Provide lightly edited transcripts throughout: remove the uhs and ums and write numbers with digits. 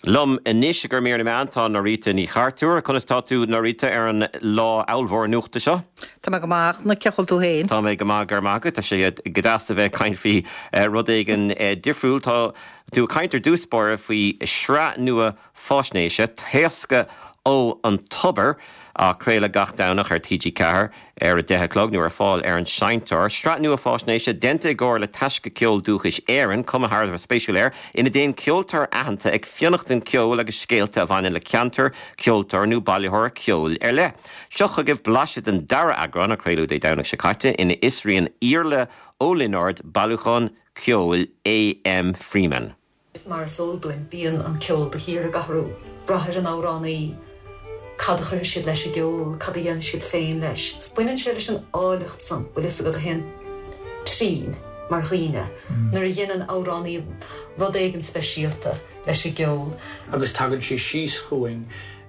Lum inis gur mér na antá na rita ní chartúr, chunas táú na rita ar an lá áilmhór nuachta seo. Tá me goach na ceil tú héin. Tá mé go gur mágad, tá sé godáasta bheith caiin fhí rud éigen difriúil tá tú caiintar dúspóir faoi sreat nua fásnéise théasca ó an tubair a créile gach dánach ar TG Cahar ar a 10 nuair fáil ar an seintar. Sreat nua fásnéise dente ggóir le taisce ceol dúchas éireann cum a spéisiúil air ina déon ceoltar ahananta ag fionachtain ceol agus scéalta a bhaine le ceantar ceoltar nó bailithóir ceol ar le. Seocha gibh blaisiad an dara agran a créilú é dánach se caite ina isríonn Iarla ó Linard bailúchán ceol A.M. Freeman. Mar sóldúin bíon an ceol de hir a gahrú brathir an áránaí cad chuir siad leis a geol, cad a dhéann siad féin leis. Buineann siad leis an áilecht san, bhfuil is a go hen trín mar chuoine, nuair a dhéanann áránaí rud éigen speisialta leis a geol. Agus tagann si síos chuing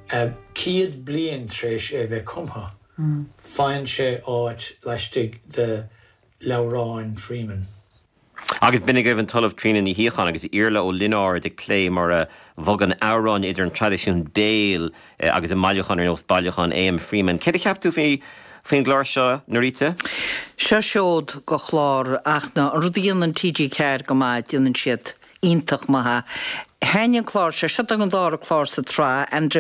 ciad bliain tréis bheith cumtha. Fáin sé áit leistigh de Leabhráin Freeman. Agus binnig an talamh trína ní híochan agus Iarla ó Linard ag lé mar a bhogan árán idir an tradiisiún béal agus a mailechan ar nós baillechan A.M. Freeman. Cé ceaptú féin gláir seo na rite? Se seod go chlár ach na rudíon an TG Cahar go maith díanann siad ítach maithe. Hennian chlár se an dára chlár sa trá Andre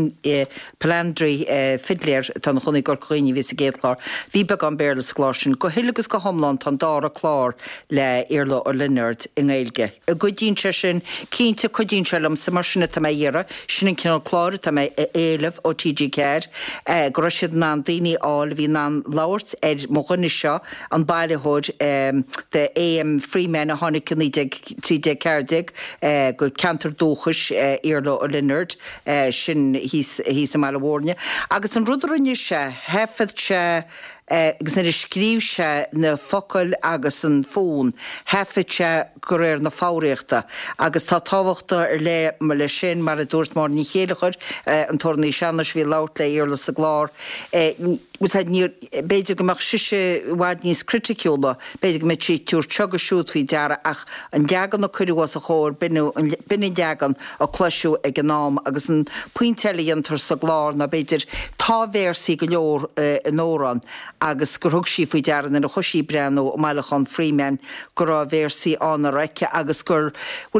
Pelandri Fidléir tan chunig gur chuoine vis a géad chlár. Bhí be an bélas chlár sin go hilagus go homlan tan dára chlár le Iarla ó Linard in Gaeilge. A go dín se sin cínte chudín selam sa mar sinna tá dhéire sin cinál chlár tá éileh ó TG Cahar go siad ná daoine áil bhí ná labhairt mo chuine seo an bailithóid de A.M. Freeman a tháinig tríde cardig go cantar dóchas Iarla ó Linard sin hís am alhórne. Agus an rudarinne se hefad se agus na scríb se na focail agus an fón hefad se gur éir na fáíochta agus tá táhachtta ar le me le sin mar a dúirt mar ní chéalachar an tornaí seannas bhí lát le Iarla sa glár. Beidir goach siise bhaid níos criticúla, beidir me trí túr tugasút hí deara ach an deagan na chuirhás a chóir binne deagan a cluisiú ag an nám agus an puintelíontar sa glár na beidir tá bhéirsaí go leor in órán agus gur thug sí faoi dearan in a chusí breanú Mailechan Freeman gur a bhéirsaí an a reice agus gur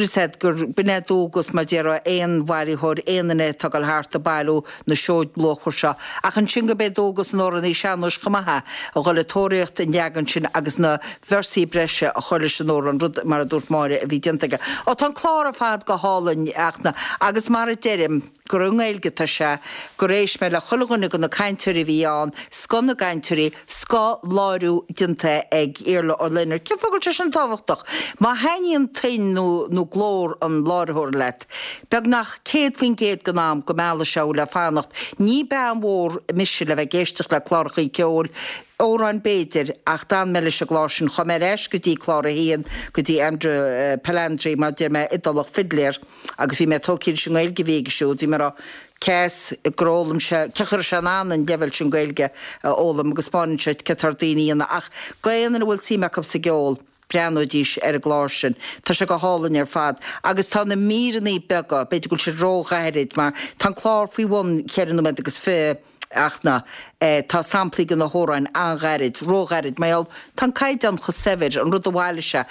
gur binne dógus mar deara éon bhairithóir éanaine tugal háart a bailú na seoid blochar seo ach an sin go bé dógus an í seanúis chumathe a ghoile tóireacht in deagan sin agus na bheirsaí breise a chuile sin ó an rud mar a dúirt máire a bhí diantaige. Ó tá chlár a fad go hálainn achna agus mar a deirim gur Gaeilge tá se go rééis me le chulaganna go na caiintúirí bhí an sco na gaiintúirí sco láirú dianta ag Iarla ó Linard. Cé fogil sin táhachtach má haíonn tain nó glór an láirthóir leit. Beag nach céad faoin géad go nám go meala seo le fánacht ní be an mór misisi le bheith géisteach le chláirchaí ceol óráin béidir ach dan meile se glásin chum éis go dtí chláir a híon go dtí Andre Pelandri mar dir me Idalach Fidléir agus bhí me tócinn sin Gaeilge véigisisiú dí mar a cés grólam se cechar se ná an devel sin Gaeilge ólam agus spáin se cetardaíana ach gaanana bhfuil símeach sa geol breanúdís ar a glásin. Tá se go hálainn ar fad. Agus tá na míraní bega, beidir gúil se róghairid mar tá chlár faoi bhain cearan agus fé achna tá samplaí gan na hórain angairid, róghairid, maiall tá caiid an chosefir an rud bháile se.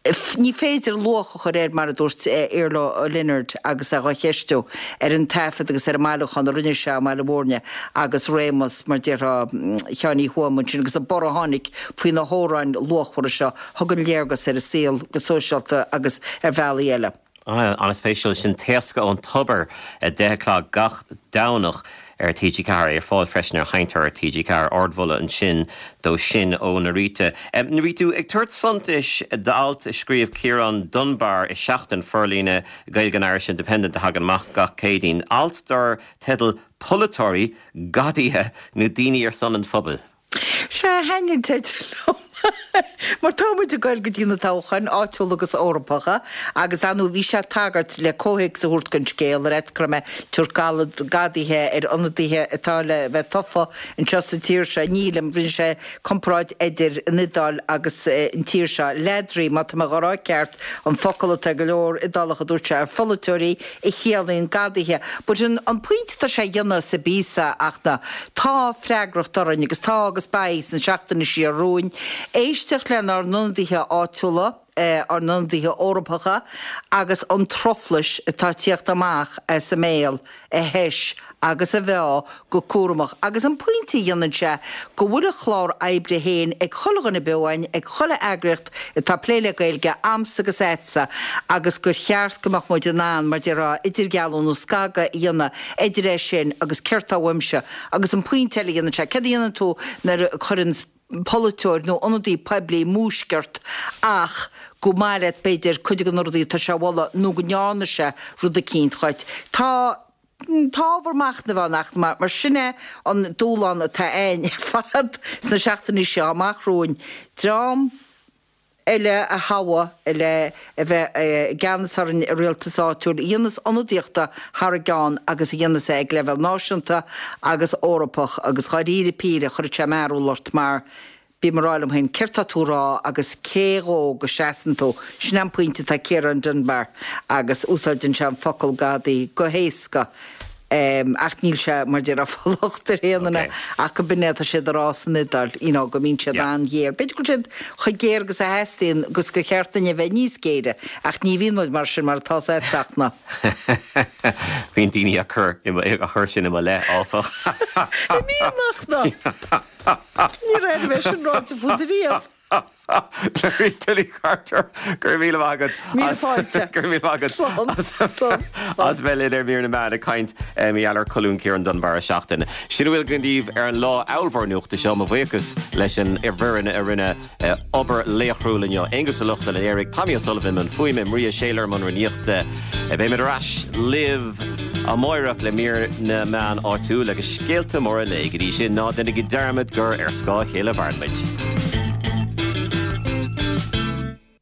Ní féidir locha chu réir mar a dúirt Iarla ó Linard agus a cheistú ar an taifad agus ar Mailechan a rinne se meile bórne agus rémas mar dear cheanní huamun sin agus a bor a tháinig faoin na hórain lochhar se thugann léargas ar a síl go sóisialta agus ar bhealaí eile. An spéisiúil sin téasca ón tubair 10 gach dánach ar TG Cahar ar fáil freisin ar chaintear ar TG Cahar ordmhula an sin dó sin ó na rite. Na ritú ag tuairt santais d'alt scríomh Ciarán Dunbar i seachtain forlíne Gaeilge Irish Independent a hagan mach gach cédín. Alt dar tedal polatóirí gadíthe nó daoine ar son an phobal. Se hain teidir Mar támuid a gail go dtína táchan áitiúlagus Orpacha agus anú bhí se tagart le cóhéic sa húrtcann scéal réitcrame túrcála gadaithe ionadaithe atála bheith tofa an teasta tíir se nílam brin sé compráid idir nidal agus an tíir se ledraí má tá gorá ceart an focail a go leor i dalacha dúirte ar follatúirí i chéalaíon gadaithe. Bud an puinte tá sé dionne sa bísa achna tá freigracht dorann agus tá agus báis an seachtainna sí a rúin éisteach len ar nundaithe áitiúla ar nundaithe Orpacha agus an troflais atá tíocht amach sa méal a heis agus a bheá go cuaramach agus an puinte dionann se go bhfuil a chlár éibre héin ag chulagan na beáin ag chola agricht atá pléile gailge amsa agus éitsa agus gur cheart gomach muid an án mar de rá idir gealún ó scaga dionne idir é sin agus ceirtá weimse agus an puinte dionann se cad dionann tú nar churann Polúir nó onadí pebli músgurt ach go mairet beidir chuide an ordaí tá se bhla nó go neána se rud a cínt chuid. Táhar na bhanacht mar sinne an dúlan atá ein fad sna seachtainna seo amachróin drám eile a hawa eile a bheith ganas ar an rialtasáitiúil dionas anadíochta thar a gáin agus dionas ag level náisiúnta agus Orpach agus chaíre píre chuir te marúlairt mar bí maráilm hain ceirtatúrá agus céró go seaantó sinam puinte tá céar an Dunbar agus úsáidin se an focail gadaí go héasca ach níl se mar dé a fallachtar héanana ach go binnéta sé arrásan idal go mín se an dhéir. Beidir go siad chu géir gus a heistín gus go cheartainine bheith níos céire ach ní bhíonid mar sin mar tá éachna. Bhíon daoine a chur sin am le áfach. I míachna ní réidir bheith sin ráte fudaríomh. Tully Carter gur bhíle agad gur bhíle agad as bheith idir bhíar na mead a caint íallar colún céar an Dunbar a seachtain. Sin bhfuil gandíomh ar an lá áilbharnúachta seo a bhhéchas leis an ar bhirine a rinne obair léochrúlanne Angus a luchta le Eric Tommy O'Sullivan an fuime Maria Shaler man riníochta bé me ras live a moireach le mír na man áitiú agus scéalta mór a le go dtí sin ná denna go dearmid gur ar scá chéile bharnmeid.